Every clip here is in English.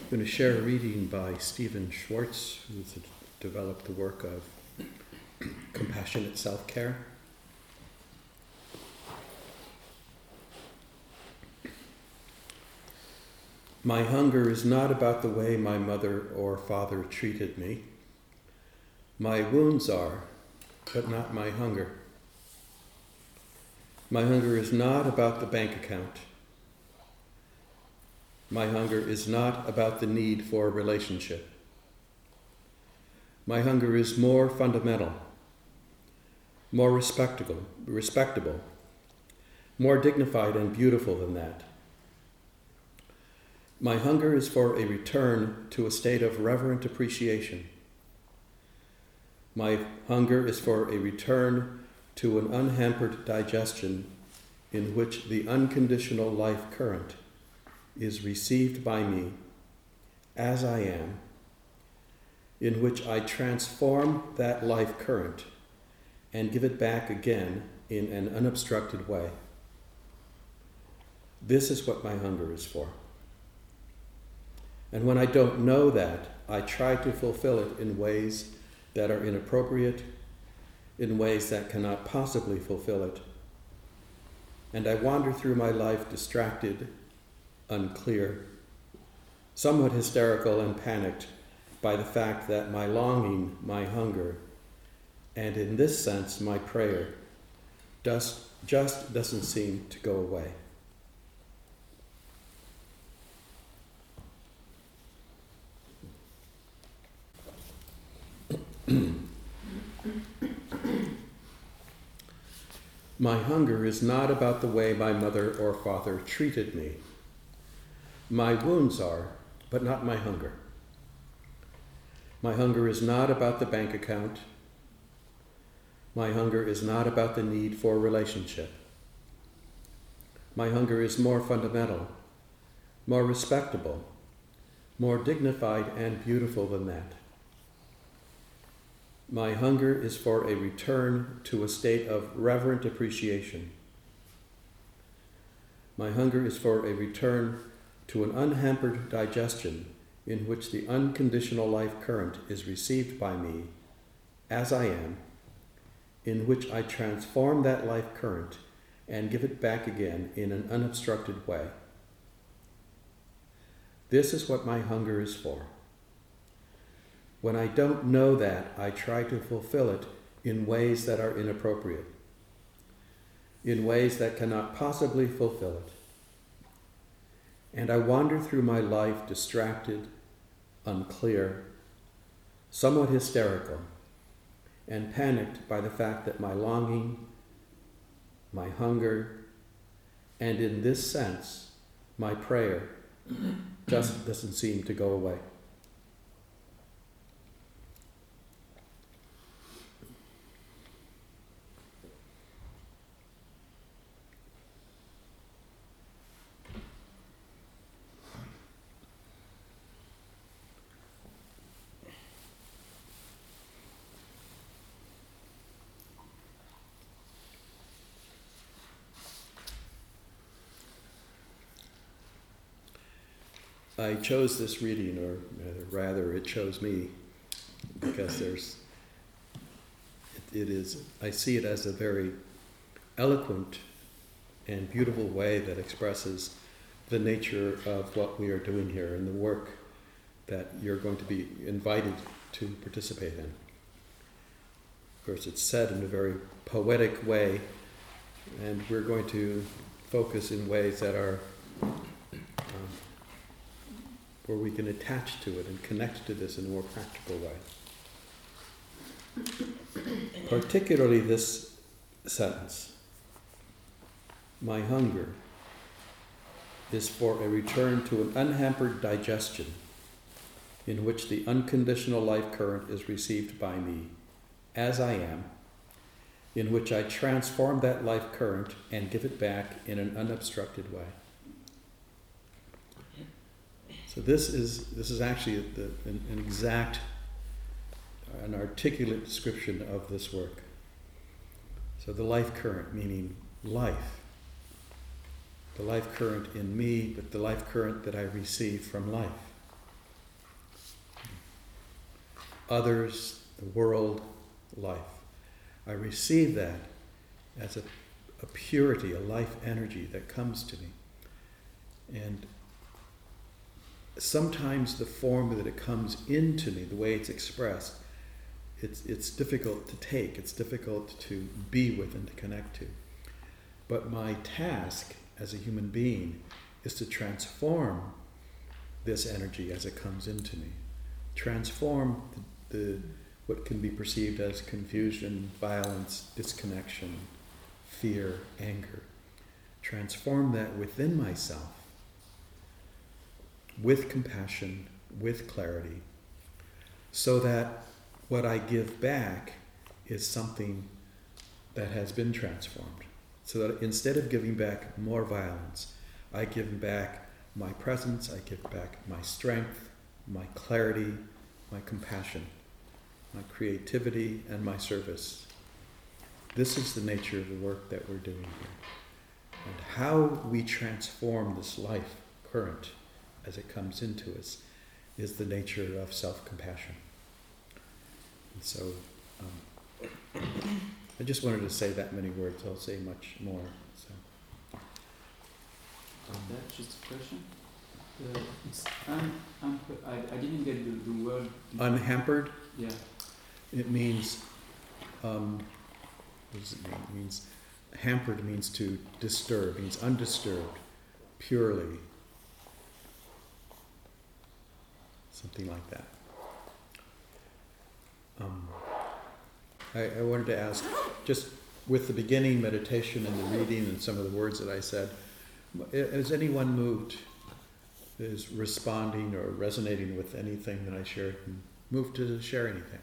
I'm going to share a reading by Stephen Schwartz, who's developed the work of compassionate self-care. My hunger is not about the way my mother or father treated me. My wounds are, but not my hunger. My hunger is not about the bank account. My hunger is not about the need for a relationship. My hunger is more fundamental, more respectable, more dignified and beautiful than that. My hunger is for a return to a state of reverent appreciation. My hunger is for a return to an unhampered digestion in which the unconditional life current is received by me as I am, in which I transform that life current and give it back again in an unobstructed way. This is what my hunger is for. And when I don't know that, I try to fulfill it in ways that are inappropriate, in ways that cannot possibly fulfill it. And I wander through my life distracted, unclear, somewhat hysterical and panicked by the fact that my longing, my hunger, and in this sense my prayer, just doesn't seem to go away. My hunger is not about the way my mother or father treated me. My wounds are, but not my hunger. My hunger is not about the bank account. My hunger is not about the need for a relationship. My hunger is more fundamental, more respectable, more dignified and beautiful than that. My hunger is for a return to a state of reverent appreciation. My hunger is for a return to an unhampered digestion in which the unconditional life current is received by me as I am, in which I transform that life current and give it back again in an unobstructed way. This is what my hunger is for. When I don't know that, I try to fulfill it in ways that are inappropriate, in ways that cannot possibly fulfill it. And I wander through my life distracted, unclear, somewhat hysterical, and panicked by the fact that my longing, my hunger, and in this sense, my prayer just doesn't seem to go away. I chose this reading, or rather it chose me, because I see it as a very eloquent and beautiful way that expresses the nature of what we are doing here and the work that you're going to be invited to participate in. Of course, it's said in a very poetic way, and we're going to focus in ways that are where we can attach to it and connect to this in a more practical way. Particularly this sentence, my hunger is for a return to an unhampered digestion in which the unconditional life current is received by me as I am, in which I transform that life current and give it back in an unobstructed way. So this is actually an exact, an articulate description of this work. So the life current, meaning life. The life current in me, but the life current that I receive from life. others, the world, life. I receive that as a purity, a life energy that comes to me. And sometimes the form that it comes into me, the way it's expressed, it's difficult to take, it's difficult to be with and to connect to. But my task as a human being is to transform this energy as it comes into me. Transform the what can be perceived as confusion, violence, disconnection, fear, anger. Transform that within myself with compassion, with clarity, so that what I give back is something that has been transformed. So that instead of giving back more violence, I give back my presence, I give back my strength, my clarity, my compassion, my creativity, and my service. This is the nature of the work that we're doing here. And how we transform this life current as it comes into us is the nature of self-compassion. And so I just wanted to say that many words. I'll say much more. So. That's just a question. I didn't get the word. Unhampered? Yeah. It means, what does it mean? It means, hampered means to disturb, means undisturbed, purely. Something like that. I wanted to ask, just with the beginning meditation and the reading and some of the words that I said, is anyone moved, is responding or resonating with anything that I shared, and moved to share anything?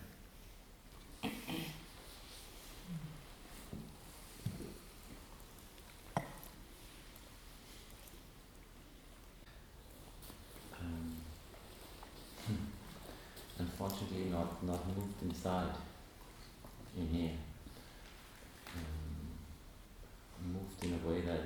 Unfortunately, not moved inside, in here. Moved in a way that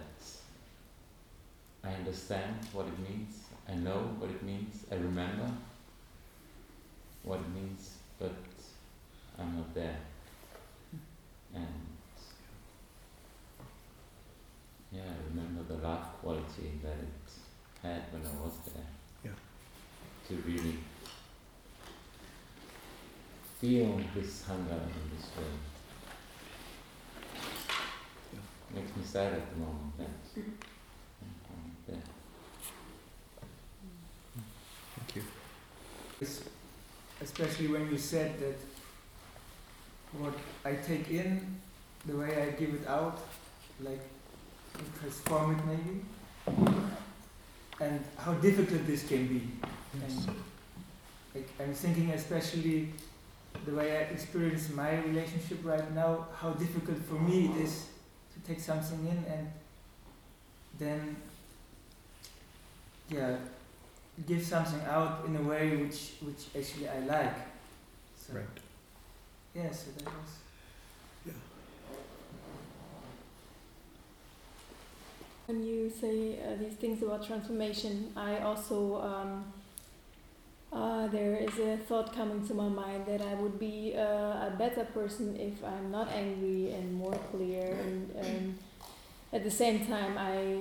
I understand what it means, I know what it means, I remember what it means, but I'm not there. And yeah, I remember the life quality that it had when I was there. Yeah. To really feel this hunger in this way. Yeah. Makes me sad at the moment that I'm not there. Thank you. Especially when you said that what I take in, the way I give it out, like transform it maybe, and how difficult this can be. Yes. And like, I'm thinking especially the way I experience my relationship right now, how difficult for me it is to take something in and then give something out in a way which actually I like. So, Right. yeah, so that was. Yeah. When you say these things about transformation, I also there is a thought coming to my mind that I would be a better person if I'm not angry and more clear, and at the same time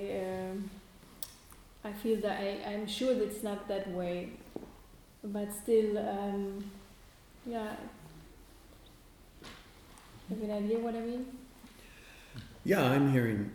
I feel that I'm sure that it's not that way, but still yeah. Have an idea what I mean? Yeah, I'm hearing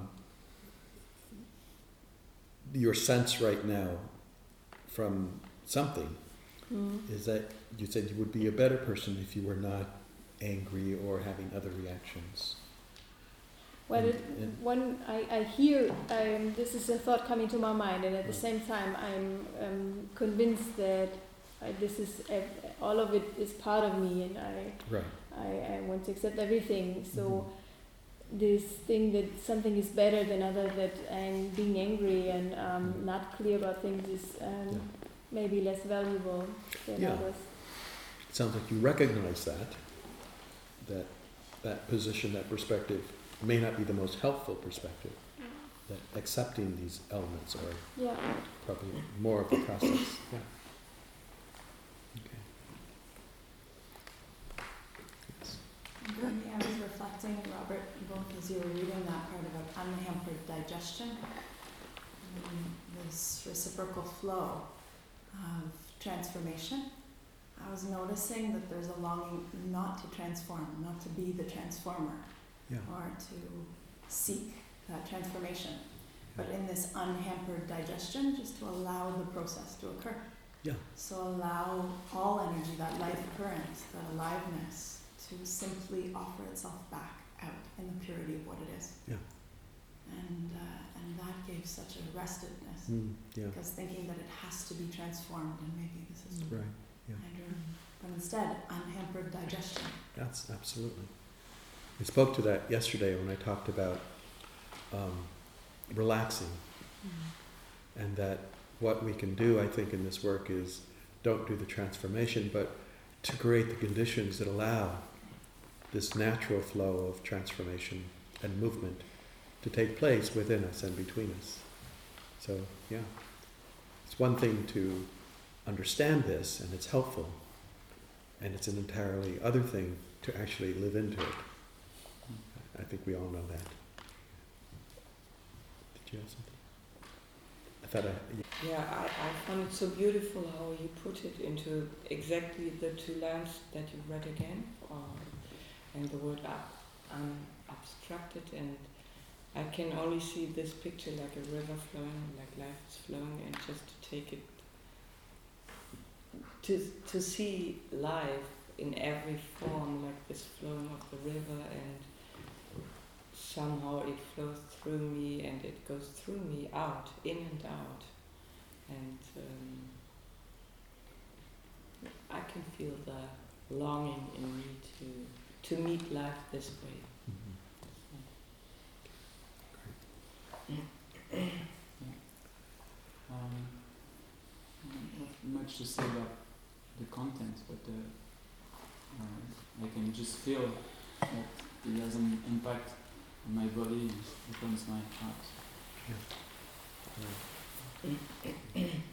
your sense right now from something is that you said you would be a better person if you were not angry or having other reactions. Well, when I hear this is a thought coming to my mind, and at the same time I'm convinced that this is all of it is part of me, and I want to accept everything. So this thing that something is better than other, that I'm being angry and not clear about things is maybe less valuable than others. It sounds like you recognize that position, that perspective may not be the most helpful perspective. That accepting these elements are probably more of the process. Yeah. Okay. you were reading that part about unhampered digestion, this reciprocal flow of transformation, I was noticing that there's a longing not to transform, not to be the transformer, Yeah. or to seek that transformation, but in this unhampered digestion, just to allow the process to occur. Yeah. So allow all energy, that life current, that aliveness, to simply offer itself back out in the purity of what it is. Yeah. And that gave such a restedness, Yeah. because thinking that it has to be transformed, and maybe this is Right. Yeah. my dream. But instead, unhampered digestion. That's absolutely. I spoke to that yesterday when I talked about relaxing, and that what we can do, I think, in this work is don't do the transformation, but to create the conditions that allow this natural flow of transformation and movement to take place within us and between us. So, yeah. It's one thing to understand this, and it's helpful, and it's an entirely other thing to actually live into it. I think we all know that. Did you have something? I thought I found it so beautiful how you put it into exactly the two lines that you read again, and the word abstracted, and I can only see this picture like a river flowing, like life is flowing, and just to take it, to see life in every form, like this flowing of the river, and somehow it flows through me and it goes through me out, in and out, and I can feel the longing in me to meet life this way. Not much to say about the content, but I can just feel that it has an impact on my body and opens my heart. Yeah.